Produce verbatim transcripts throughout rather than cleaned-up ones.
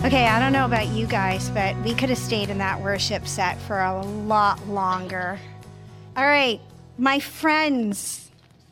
Okay, I don't know about you guys, but we could have stayed in that worship set for a lot longer. All right, my friends,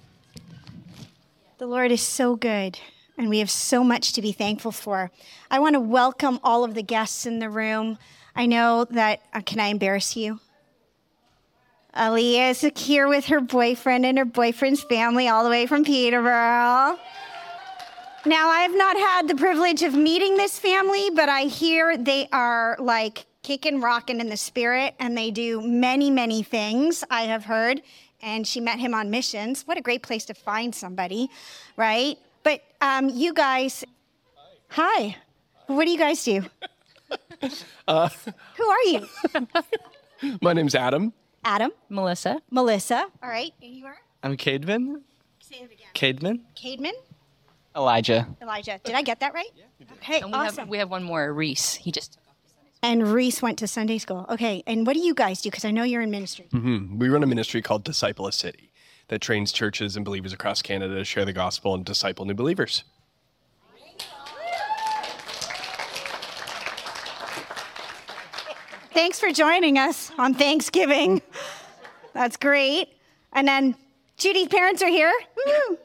the Lord is so good, and we have so much to be thankful for. I want to welcome all of the guests in the room. I know that, uh, can I embarrass you? Aaliyah is here with her boyfriend and her boyfriend's family all the way from Peterborough. Now, I've not had the privilege of meeting this family, but I hear they are like kicking, rocking in the spirit, and they do many, many things, I have heard. And she met him on missions. What a great place to find somebody, right? But um, you guys, hi. What do you guys do? Uh, Who are you? My name's Adam. Adam. Melissa. Melissa. All right. And you are? I'm Caedmon. Say it again. Caedmon. Caedmon. Elijah. Elijah. Did I get that right? Yeah, you did. Okay, And we awesome. have we have one more, Reese. He just took off to Sunday school. And Reese went to Sunday school. Okay, and what do you guys do? Because I know you're in ministry. Mm-hmm. We run a ministry called Disciple a City that trains churches and believers across Canada to share the gospel and disciple new believers. Thanks for joining us on Thanksgiving. That's great. And then Judy's parents are here. Woo!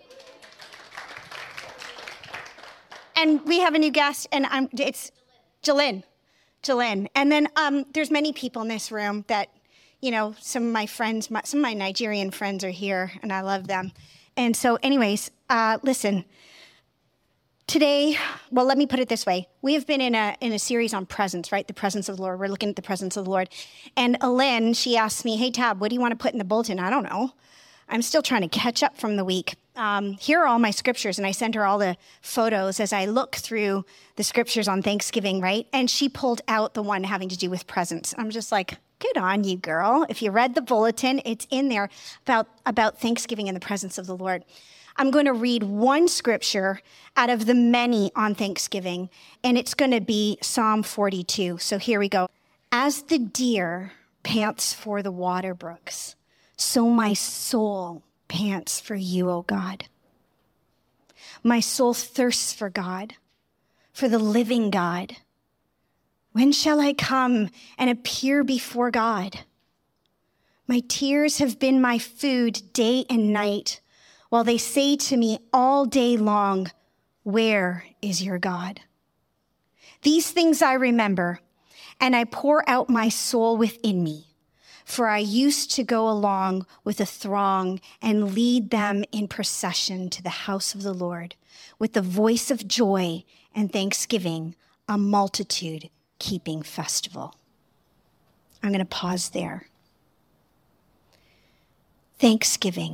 And we have a new guest, and I'm, it's Jalen. Jalen. And then um, there's many people in this room that, you know, some of my friends, my, some of my Nigerian friends are here, and I love them. And so anyways, uh, listen, today, well, let me put it this way. We have been in a in a series on presence, right? The presence of the Lord. We're looking at the presence of the Lord. And Alen, she asked me, hey, Tab, what do you want to put in the bulletin? I don't know. I'm still trying to catch up from the week. Um, here are all my scriptures, and I sent her all the photos as I look through the scriptures on Thanksgiving, right? And she pulled out the one having to do with presence. I'm just like, good on you, girl. If you read the bulletin, it's in there about, about Thanksgiving and the presence of the Lord. I'm going to read one scripture out of the many on Thanksgiving, and it's going to be Psalm forty-two. So here we go. As the deer pants for the water brooks, so my soul pants for you, O God. My soul thirsts for God, for the living God. When shall I come and appear before God? My tears have been my food day and night, while they say to me all day long, where is your God? These things I remember, and I pour out my soul within me. For I used to go along with a throng and lead them in procession to the house of the Lord with the voice of joy and thanksgiving, a multitude keeping festival. I'm going to pause there. Thanksgiving.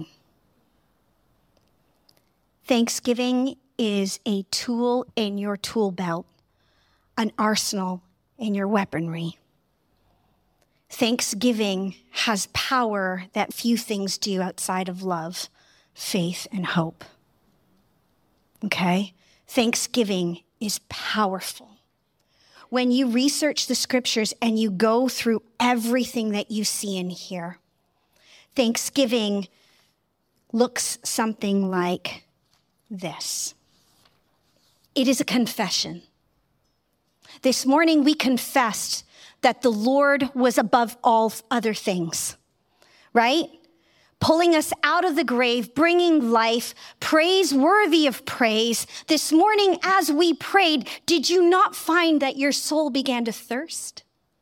Thanksgiving is a tool in your tool belt, an arsenal in your weaponry. Thanksgiving has power that few things do outside of love, faith, and hope. Okay? Thanksgiving is powerful. When you research the scriptures and you go through everything that you see in here, Thanksgiving looks something like this. It is a confession. This morning we confessed that the Lord was above all other things, right? Pulling us out of the grave, bringing life, praise worthy of praise. This morning as we prayed, did you not find that your soul began to thirst?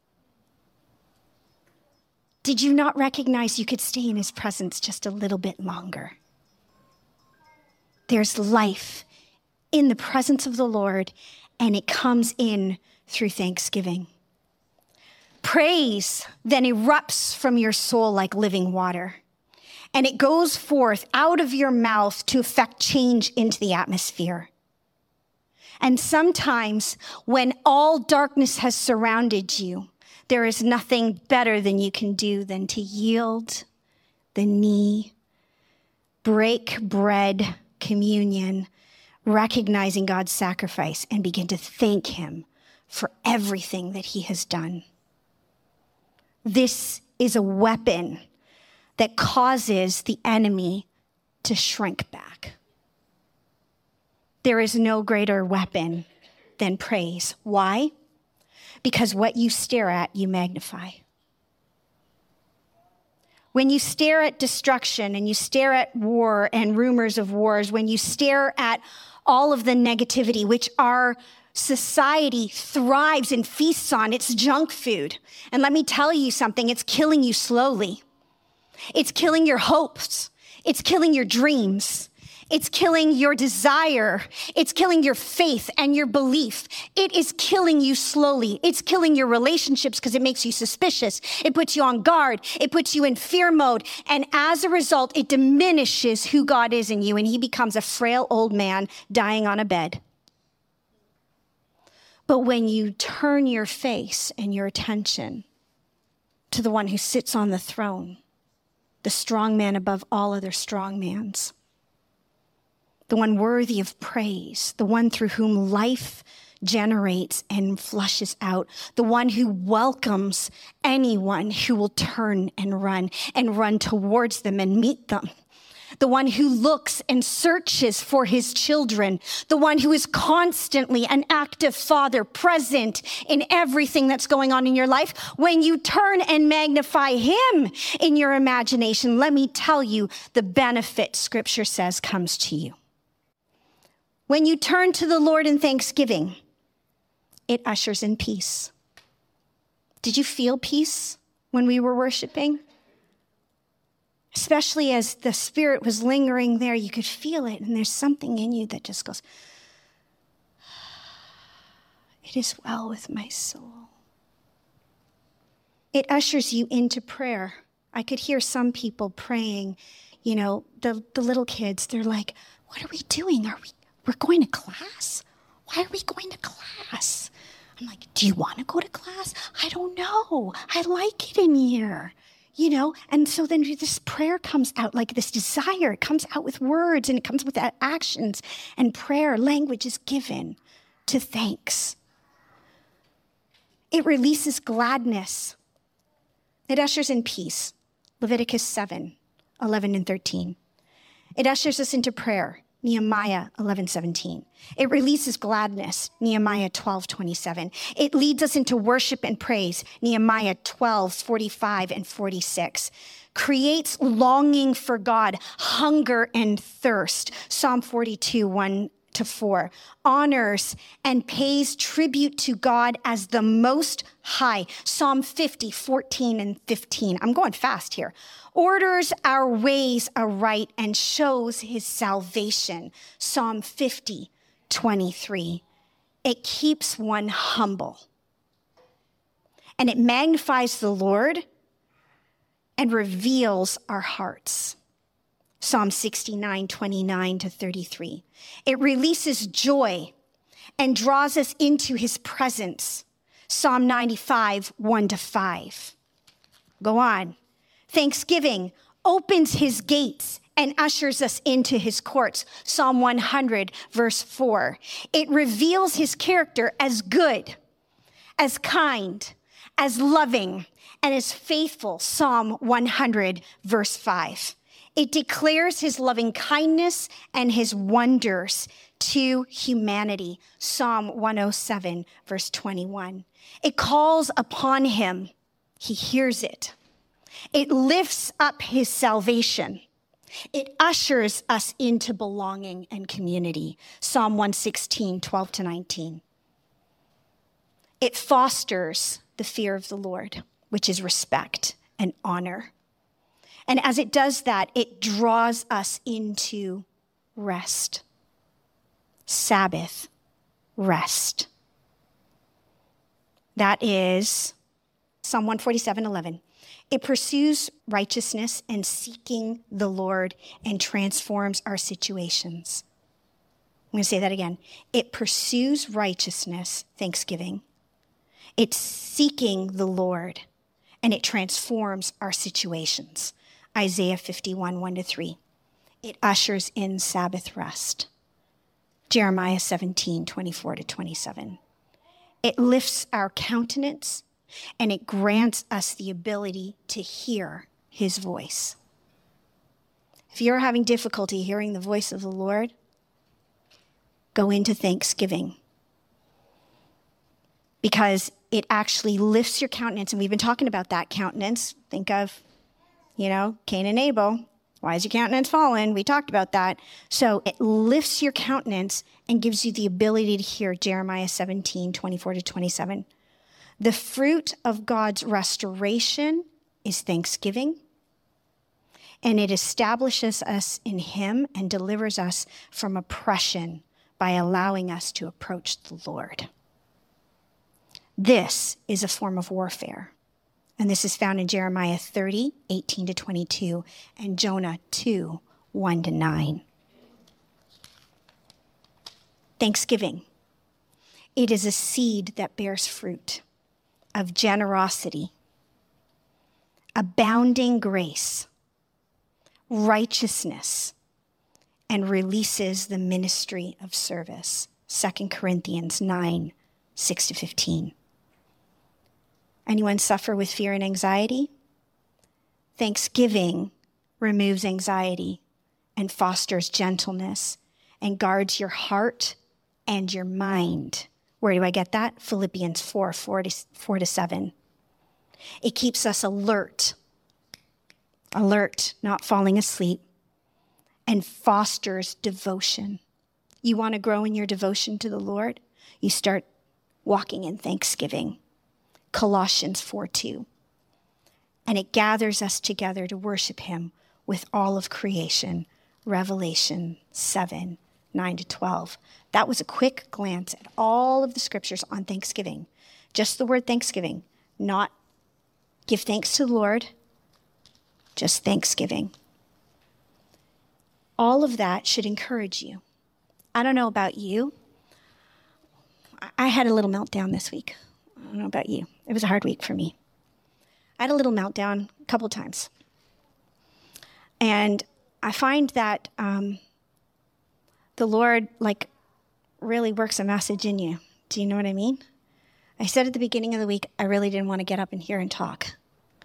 Did you not recognize you could stay in his presence just a little bit longer? There's life in the presence of the Lord, and it comes in through thanksgiving. Praise then erupts from your soul like living water, and it goes forth out of your mouth to effect change into the atmosphere. And sometimes when all darkness has surrounded you, there is nothing better than you can do than to yield the knee, break bread, communion, recognizing God's sacrifice, and begin to thank him for everything that he has done. This is a weapon that causes the enemy to shrink back. There is no greater weapon than praise. Why? because what you stare at, you magnify. When you stare at destruction and you stare at war and rumors of wars, when you stare at all of the negativity, which our society thrives and feasts on, it's junk food. And let me tell you something, it's killing you slowly. It's killing your hopes. It's killing your dreams. It's killing your desire. It's killing your faith and your belief. It is killing you slowly. It's killing your relationships because it makes you suspicious. It puts you on guard. It puts you in fear mode. And as a result, it diminishes who God is in you, and he becomes a frail old man dying on a bed. But when you turn your face and your attention to the one who sits on the throne, the strong man above all other strong mans, the one worthy of praise, the one through whom life generates and flushes out, the one who welcomes anyone who will turn and run and run towards them and meet them, the one who looks and searches for his children, the one who is constantly an active father present in everything that's going on in your life. When you turn and magnify him in your imagination, let me tell you, the benefit, scripture says, comes to you. When you turn to the Lord in thanksgiving, it ushers in peace. Did you feel peace when we were worshiping? Especially as the Spirit was lingering there, you could feel it, and there's something in you that just goes, it is well with my soul. It ushers you into prayer. I could hear some people praying, you know, the, the little kids, they're like, what are we doing? Are we We're going to class? Why are we going to class? I'm like, do you want to go to class? I don't know. I like it in here, you know? And so then this prayer comes out, like this desire. It comes out with words, and it comes with actions. And prayer, language is given to thanks. It releases gladness. It ushers in peace. Leviticus seven, eleven and thirteen. It ushers us into prayer. Nehemiah eleven seventeen. It releases gladness, Nehemiah twelve twenty-seven. It leads us into worship and praise, Nehemiah twelve forty-five and forty-six. Creates longing for God, hunger and thirst, Psalm forty-two, one to four. Honors and pays tribute to God as the Most High, Psalm fifty, fourteen and fifteen. I'm going fast here. Orders our ways aright and shows his salvation, Psalm fifty, twenty-three. It keeps one humble. And it magnifies the Lord and reveals our hearts, Psalm sixty-nine, twenty-nine to thirty-three. It releases joy and draws us into his presence, Psalm ninety-five, one to five. Go on. Thanksgiving opens his gates and ushers us into his courts, Psalm one hundred, verse four. It reveals his character as good, as kind, as loving, and as faithful, Psalm one hundred, verse five. It declares his loving kindness and his wonders to humanity, Psalm one oh seven, verse twenty-one. It calls upon him. He hears it. It lifts up his salvation. It ushers us into belonging and community, Psalm one sixteen, twelve to nineteen. It fosters the fear of the Lord, which is respect and honor. And as it does that, it draws us into rest. Sabbath, rest. That is Psalm one forty-seven, eleven. It pursues righteousness and seeking the Lord and transforms our situations. I'm going to say that again. It pursues righteousness, thanksgiving. It's seeking the Lord, and it transforms our situations. Isaiah fifty-one, one to three. It ushers in Sabbath rest. Jeremiah seventeen, twenty-four to twenty-seven. It lifts our countenance, and it grants us the ability to hear his voice. If you're having difficulty hearing the voice of the Lord, go into thanksgiving, because it actually lifts your countenance. And we've been talking about that countenance. Think of, you know, Cain and Abel. Why is your countenance fallen? We talked about that. So it lifts your countenance and gives you the ability to hear Jeremiah seventeen, twenty-four to twenty-seven. The fruit of God's restoration is thanksgiving, and it establishes us in him and delivers us from oppression by allowing us to approach the Lord. This is a form of warfare. And this is found in Jeremiah thirty, eighteen to twenty-two, and Jonah two, one to nine. Thanksgiving. It is a seed that bears fruit of generosity, abounding grace, righteousness, and releases the ministry of service. Second Corinthians nine, six to fifteen. Anyone suffer with fear and anxiety? Thanksgiving removes anxiety and fosters gentleness and guards your heart and your mind. Where do I get that? Philippians four, four to seven. It keeps us alert, alert, not falling asleep, and fosters devotion. You want to grow in your devotion to the Lord? You start walking in thanksgiving. Colossians four two. And it gathers us together to worship him with all of creation. Revelation seven, nine to twelve. That was a quick glance at all of the scriptures on Thanksgiving. Just the word Thanksgiving, not give thanks to the Lord, just Thanksgiving. All of that should encourage you. I don't know about you. I had a little meltdown this week. I don't know about you. It was a hard week for me. I had a little meltdown a couple times. And I find that um, the Lord, like, really works a message in you. Do you know what I mean? I said at the beginning of the week, I really didn't want to get up in here and talk.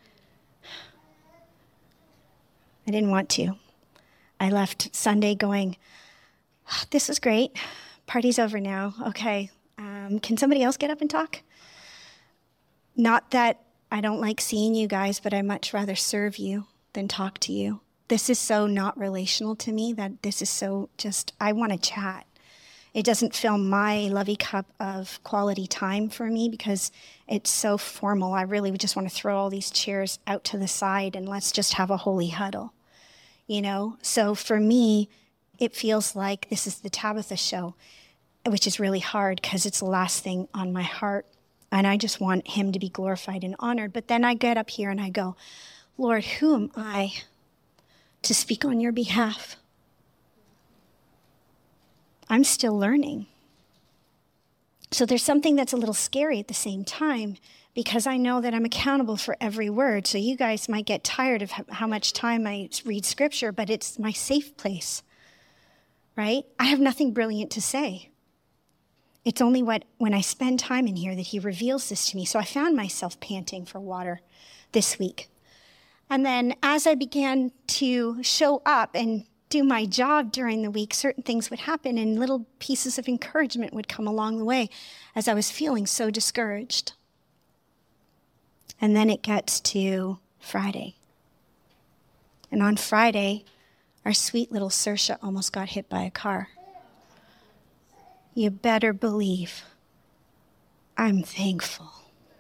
I didn't want to. I left Sunday going, this was great. Party's over now. Okay. Um, can somebody else get up and talk? Not that I don't like seeing you guys, but I much rather serve you than talk to you. This is so not relational to me that this is so just, I want to chat. It doesn't fill my lovey cup of quality time for me because it's so formal. I really just want to throw all these chairs out to the side and let's just have a holy huddle, you know? So for me, it feels like this is the Tabitha show, which is really hard because it's the last thing on my heart. And I just want him to be glorified and honored. But then I get up here and I go, Lord, who am I to speak on your behalf? I'm still learning. So there's something that's a little scary at the same time because I know that I'm accountable for every word. So you guys might get tired of how much time I read scripture, but it's my safe place, right? I have nothing brilliant to say. It's only what when I spend time in here that he reveals this to me. So I found myself panting for water this week. And then as I began to show up and do my job during the week, certain things would happen and little pieces of encouragement would come along the way as I was feeling so discouraged. And then it gets to Friday. And on Friday, our sweet little Saoirse almost got hit by a car. You better believe I'm thankful.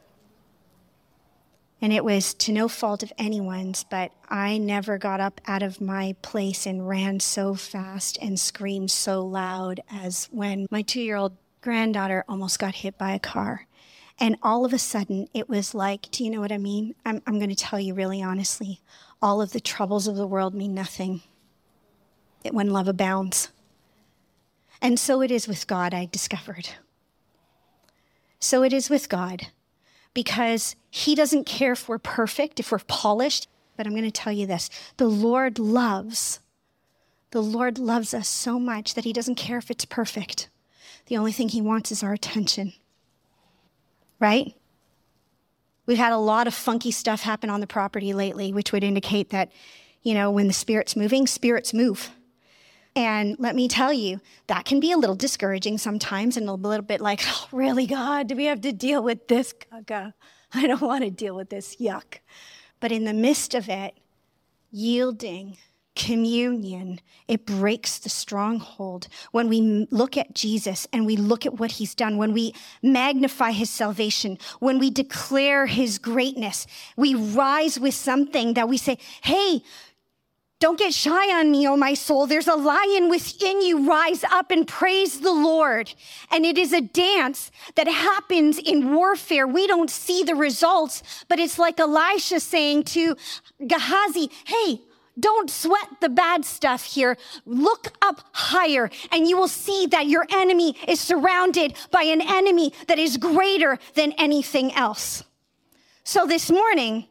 And it was to no fault of anyone's, but I never got up out of my place and ran so fast and screamed so loud as when my two-year-old granddaughter almost got hit by a car. And all of a sudden, it was like, do you know what I mean? I'm, I'm going to tell you really honestly, all of the troubles of the world mean nothing when love abounds. And so it is with God, I discovered. So it is with God, because he doesn't care if we're perfect, if we're polished. But I'm going to tell you this, the Lord loves, the Lord loves us so much that he doesn't care if it's perfect. The only thing he wants is our attention, right? We've had a lot of funky stuff happen on the property lately, which would indicate that, you know, when the Spirit's moving, spirits move. And let me tell you, that can be a little discouraging sometimes and a little bit like, oh, really, God, do we have to deal with this caca? I don't want to deal with this yuck. But in the midst of it, yielding, communion, it breaks the stronghold. When we look at Jesus and we look at what he's done, when we magnify his salvation, when we declare his greatness, we rise with something that we say, hey, don't get shy on me, oh my soul. There's a lion within you. Rise up and praise the Lord. And it is a dance that happens in warfare. We don't see the results, but it's like Elisha saying to Gehazi, hey, don't sweat the bad stuff here. Look up higher and you will see that your enemy is surrounded by an enemy that is greater than anything else. So this morning,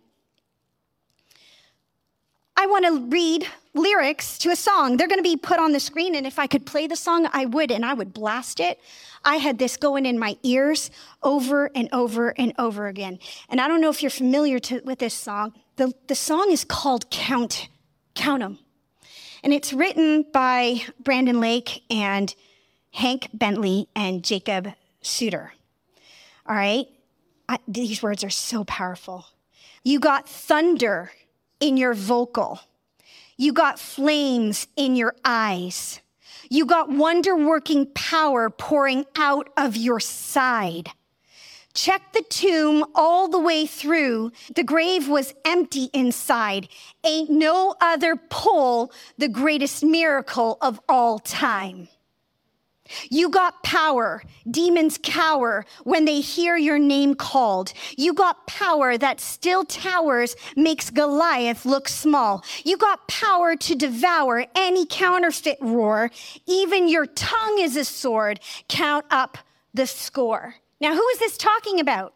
I want to read lyrics to a song. They're going to be put on the screen, and if I could play the song, I would, and I would blast it. I had this going in my ears over and over and over again. And I don't know if you're familiar to, with this song. The, the song is called Count, Count 'em. And it's written by Brandon Lake and Hank Bentley and Jacob Suter. All right? I, these words are so powerful. You got thunder in your vocal. You got flames in your eyes. You got wonder-working power pouring out of your side. Check the tomb all the way through. The grave was empty inside. Ain't no other pull the greatest miracle of all time. You got power. Demons cower when they hear your name called. You got power that still towers, makes Goliath look small. You got power to devour any counterfeit roar. Even your tongue is a sword. Count up the score. Now, who is this talking about?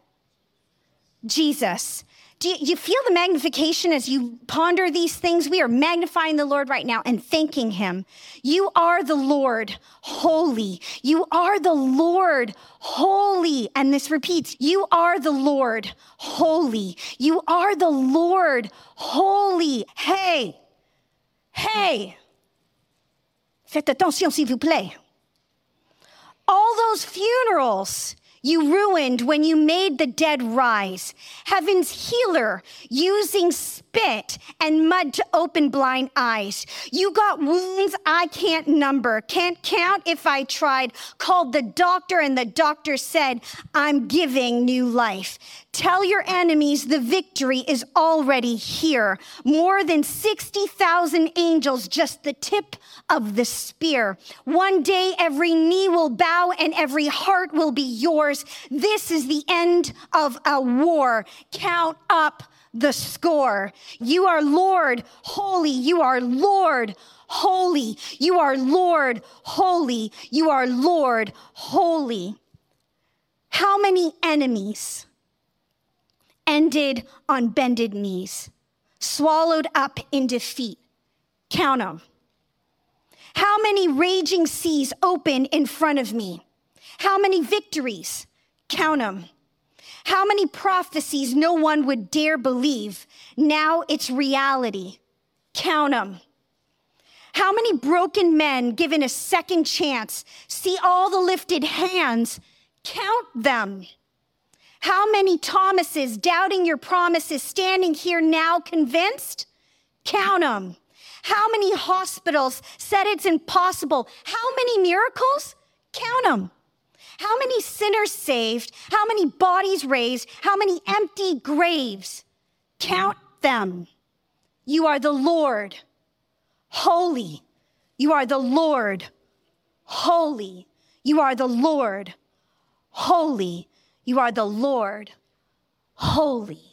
Jesus. Do you, you feel the magnification as you ponder these things? We are magnifying the Lord right now and thanking him. You are the Lord, holy. You are the Lord, holy. And this repeats, you are the Lord, holy. You are the Lord, holy. Hey, hey, faites attention s'il vous plaît. All those funerals you ruined when you made the dead rise. Heaven's healer using spit and mud to open blind eyes. You got wounds I can't number, can't count if I tried. Called the doctor and the doctor said, I'm giving new life. Tell your enemies the victory is already here. More than sixty thousand angels, just the tip of the spear. One day every knee will bow and every heart will be yours. This is the end of a war. Count up the score. You are Lord, holy. You are Lord, holy. You are Lord, holy. You are Lord, holy. How many enemies ended on bended knees, swallowed up in defeat? Count them. How many raging seas open in front of me? How many victories? Count them. How many prophecies no one would dare believe? Now it's reality. Count them. How many broken men given a second chance? See all the lifted hands. Count them. How many Thomases doubting your promises standing here now convinced? Count them. How many hospitals said it's impossible? How many miracles? Count them. How many sinners saved? How many bodies raised? How many empty graves? Count them. You are the Lord, holy. You are the Lord, holy. You are the Lord, holy. You are the Lord, holy.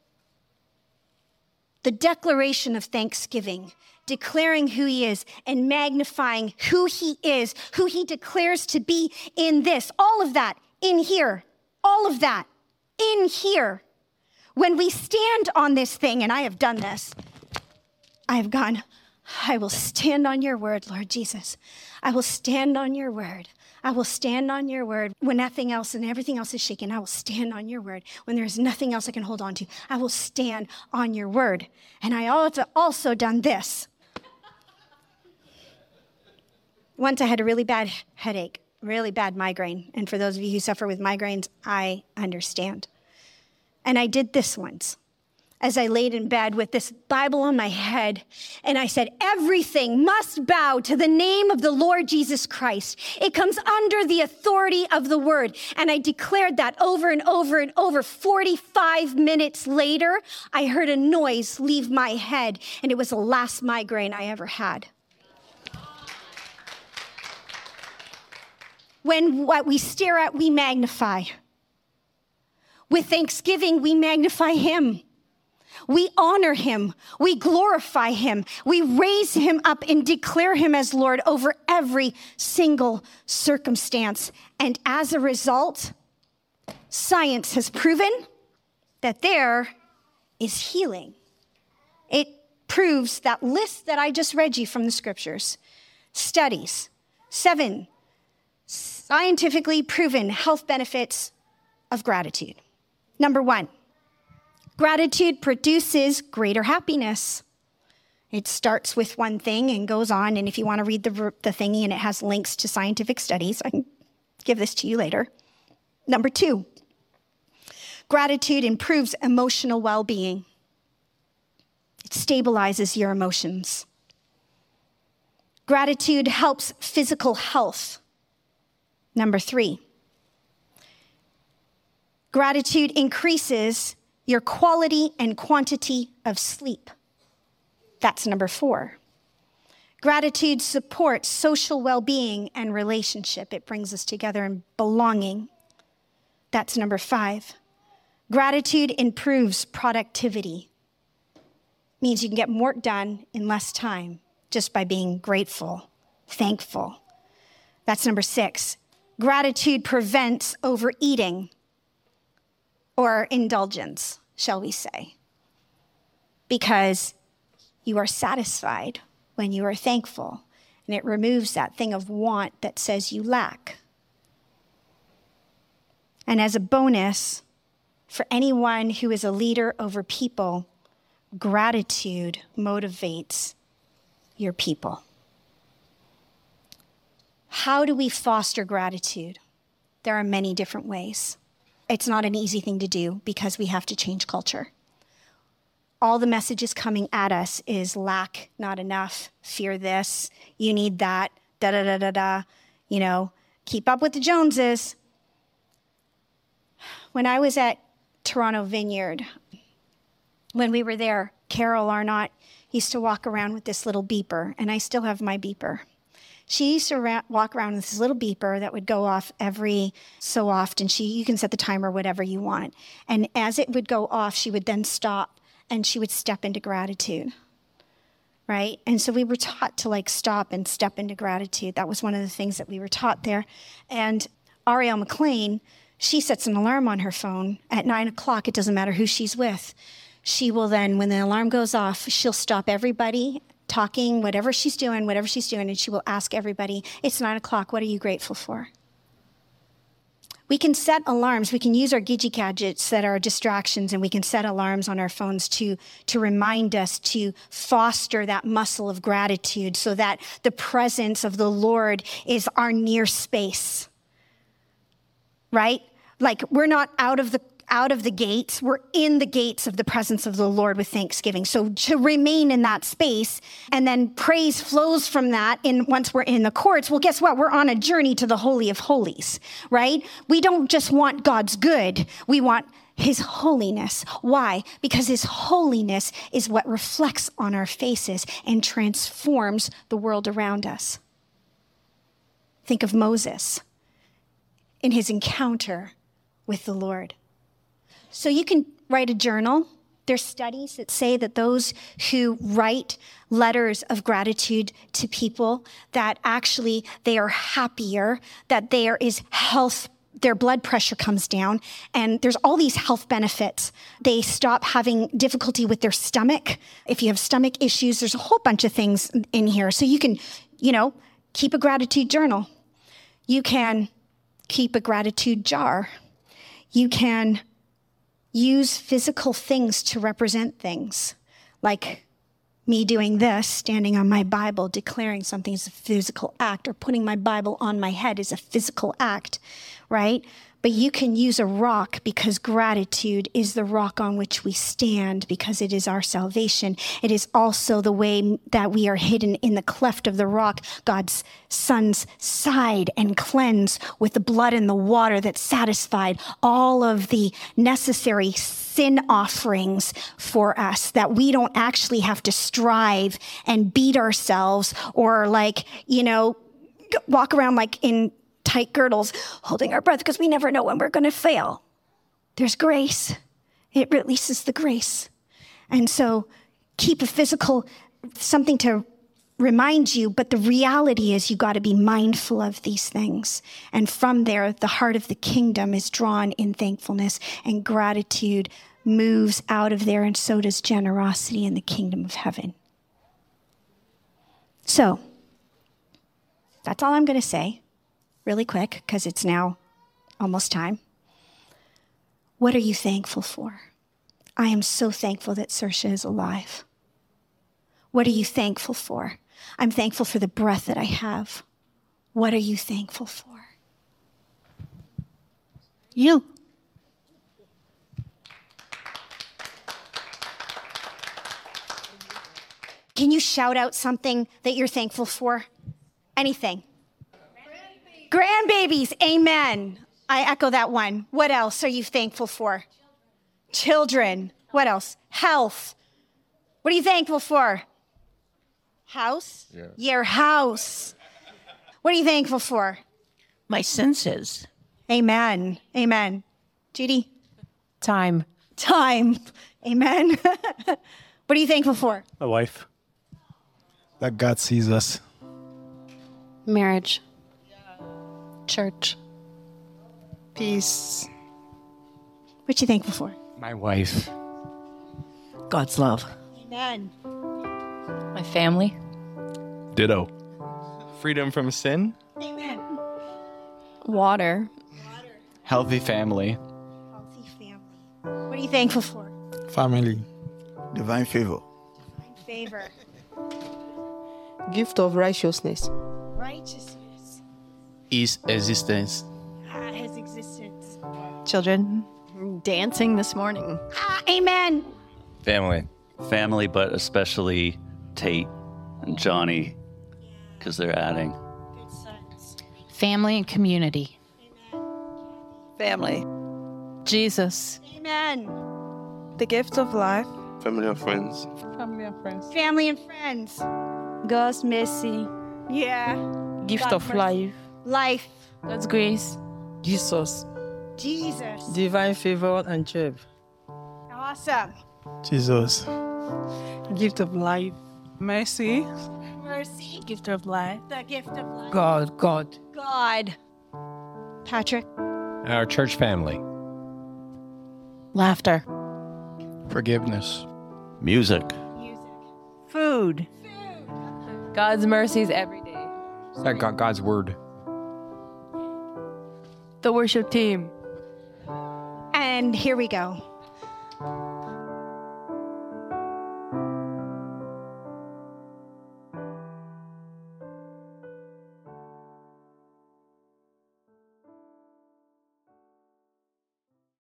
The declaration of thanksgiving, declaring who he is and magnifying who he is, who he declares to be in this, all of that in here, all of that in here. When we stand on this thing, and I have done this, I have gone, I will stand on your word, Lord Jesus. I will stand on your word. I will stand on your word when nothing else and everything else is shaken. I will stand on your word when there is nothing else I can hold on to. I will stand on your word. And I also also done this. Once I had a really bad headache, really bad migraine. And for those of you who suffer with migraines, I understand. And I did this once as I laid in bed with this Bible on my head. And I said, everything must bow to the name of the Lord Jesus Christ. It comes under the authority of the word. And I declared that over and over and over. forty-five minutes later, I heard a noise leave my head. And it was the last migraine I ever had. When what we stare at, we magnify. With thanksgiving, we magnify him. We honor him. We glorify him. We raise him up and declare him as Lord over every single circumstance. And as a result, science has proven that there is healing. It proves that list that I just read you from the scriptures. Studies, seven scientifically proven health benefits of gratitude. Number one, gratitude produces greater happiness. It starts with one thing and goes on. And if you want to read the, the thingy and it has links to scientific studies, I can give this to you later. Number two, gratitude improves emotional well-being. It stabilizes your emotions. Gratitude helps physical health. Number three, gratitude increases your quality and quantity of sleep. That's number four. Gratitude supports social well-being and relationship. It brings us together in belonging. That's number five. Gratitude improves productivity. Means you can get more done in less time just by being grateful, thankful. That's number six. Gratitude prevents overeating or indulgence, shall we say, because you are satisfied when you are thankful, and it removes that thing of want that says you lack. And as a bonus, for anyone who is a leader over people, gratitude motivates your people. How do we foster gratitude? There are many different ways. It's not an easy thing to do because we have to change culture. All the messages coming at us is lack, not enough, fear this, you need that, da da da da da, you know, keep up with the Joneses. When I was at Toronto Vineyard, when we were there, Carol Arnott used to walk around with this little beeper, and I still have my beeper. She used to ra- walk around with this little beeper that would go off every so often. She, you can set the timer whatever you want. And as it would go off, she would then stop and she would step into gratitude, right? And so we were taught to like stop and step into gratitude. That was one of the things that we were taught there. And Ariel McLean, she sets an alarm on her phone at nine o'clock. It doesn't matter who she's with. She will then, when the alarm goes off, she'll stop everybody talking, whatever she's doing, whatever she's doing, and she will ask everybody, it's nine o'clock, what are you grateful for? We can set alarms. We can use our Gidget gadgets that are distractions, and we can set alarms on our phones to, to remind us to foster that muscle of gratitude so that the presence of the Lord is our near space, right? Like we're not out of the out of the gates, we're in the gates of the presence of the Lord with thanksgiving. So to remain in that space, and then praise flows from that in once we're in the courts, well, guess what? We're on a journey to the Holy of Holies, right? We don't just want God's good, we want his holiness. Why? Because his holiness is what reflects on our faces and transforms the world around us. Think of Moses in his encounter with the Lord. So you can write a journal. There's studies that say that those who write letters of gratitude to people, that actually they are happier, that there is health, their blood pressure comes down, and there's all these health benefits. They stop having difficulty with their stomach. If you have stomach issues, there's a whole bunch of things in here. So you can, you know, keep a gratitude journal. You can keep a gratitude jar. You can use physical things to represent things, like Me doing this, standing on my Bible, declaring something is a physical act, or putting my Bible on my head is a physical act, right? But you can use a rock, because gratitude is the rock on which we stand, because it is our salvation. It is also the way that we are hidden in the cleft of the rock, God's Son's side, and cleansed with the blood and the water that satisfied all of the necessary sin offerings for us, that we don't actually have to strive and beat ourselves, or like, you know, walk around like in tight girdles, holding our breath, because we never know when we're going to fail. There's grace. It releases the grace. And so keep a physical, something to remind you, but the reality is you got to be mindful of these things. And from there, the heart of the kingdom is drawn in thankfulness, and gratitude moves out of there, and so does generosity in the kingdom of heaven. So that's all I'm going to say. Really quick, because it's now almost time. What are you thankful for? I am so thankful that Saoirse is alive. What are you thankful for? I'm thankful for the breath that I have. What are you thankful for? You. Can you shout out something that you're thankful for? Anything. Grandbabies, amen. I echo that one. What else are you thankful for? Children. What else? Health. What are you thankful for? House? Yeah. Your house. What are you thankful for? My senses. Amen. Amen. Judy? Time. Time. Amen. What are you thankful for? My wife. That God sees us. Marriage. Church. Peace. What you thankful for? My wife. God's love. Amen. My family. Ditto. Freedom from sin. Amen. Water. Healthy family. Healthy family. What are you thankful for? Family. Divine favor. Divine favor. Gift of righteousness. Righteousness. Is existence. Ah, his existence. Children. Dancing this morning. Ah, amen. Family. Family, but especially Tate and Johnny, because they're adding. Good sons. Family and community. Family. Jesus. Amen. The gift of life. Family and friends. Family and friends. Family and friends. God's mercy. Yeah. Gift God of mercy. life. Life. God's grace. Jesus. Jesus. Divine favor and job. Awesome. Jesus. Gift of life. Mercy. Mercy. Gift of life. The gift of life. God. God. God. Patrick. Our church family. Laughter. Forgiveness. Music. Music. Food. God's mercies every day. Sorry, God, God's word. The worship team. And here we go.